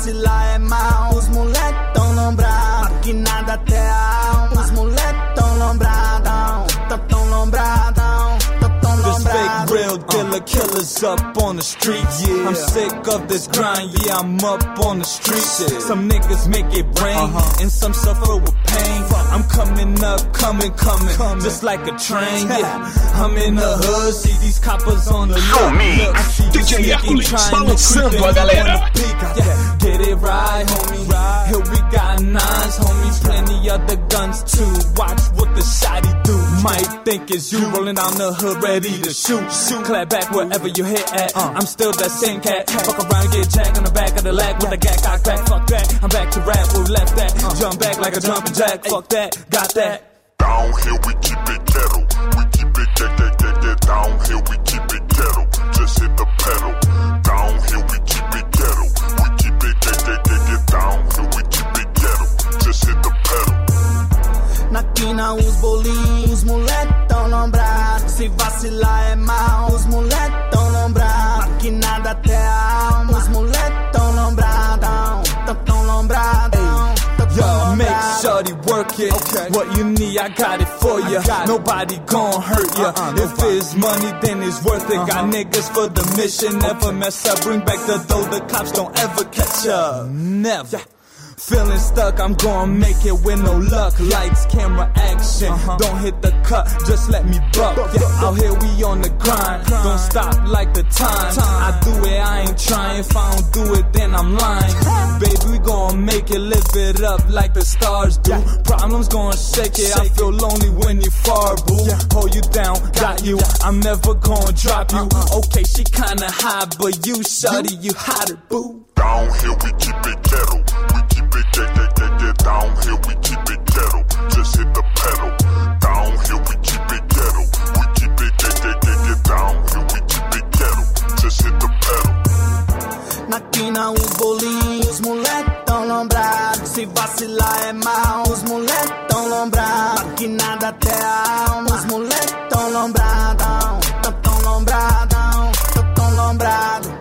vacilar é mal. Os moleque tão lombrado, maquinada até a alma. Os moleque tão lombradão, tão lombradão, tão This fake lombrado. real dealer killers up on the streets. Yeah. I'm sick of this grind, yeah, I'm up on the streets. Some niggas make it rain, and some suffer with pain. I'm coming up, coming, just like a train. Yeah, I'm in the hood, see these coppers on the Show me. DJ Hércules balançando a galera. Get it right, homie. Here we got nines, homie. Plenty other guns too. Watch what the shotty do. Might think it's you rolling down the hood, ready to shoot. Clap back wherever you hit at. I'm still that same cat. Fuck around and get jacked on the back of the lag with a gat cock back. Fuck that. I'm back to rap. We left that. Jump back like a jumping jack. Fuck that. Got that. Down here we keep it ghetto. We keep it get down here we keep it ghetto. Just hit the pedal. Down here we keep it ghetto. We keep it get down here we keep it ghetto. Just hit the pedal. Na quina os bolinhos, os moleque tão lombrado. Se vacilar é mal, os moleque tão lombrado. Maquinada até a alma, os moleque tão lombradão, tão lombradão. Yo, make shorty work it. Okay. What you need, I got it for ya. Nobody gon' hurt ya. If it's money, then it's worth it. Got niggas for the mission. Never mess up, bring back the dough. The cops don't ever catch up. Never. Feeling stuck, I'm gonna make it with no luck. Lights, camera, action. Don't hit the cut, just let me buck. Out here we on the grind. Don't stop like the time. I do it, I ain't trying. If I don't do it, then I'm lying. Baby, we gonna make it, live it up like the stars do. Problems gonna shake it. I feel lonely when you far, boo. Hold you down, got you. I'm never gonna drop you. Okay, she kinda high, but you, shawty, you hotter, boo. Down here we keep it ghetto. We keep it get down here we keep it ghetto. Just hit the pedal. Down here we keep it ghetto. We keep it get down here we keep it ghetto. Just hit the pedal. Na quina os bolinhos, os moleque tão lombrado. Se vacilar é mal, os moleque tão lombrado. Maquinada até a alma, os moleque tão lombradão, tão lombradão, tão lombrado.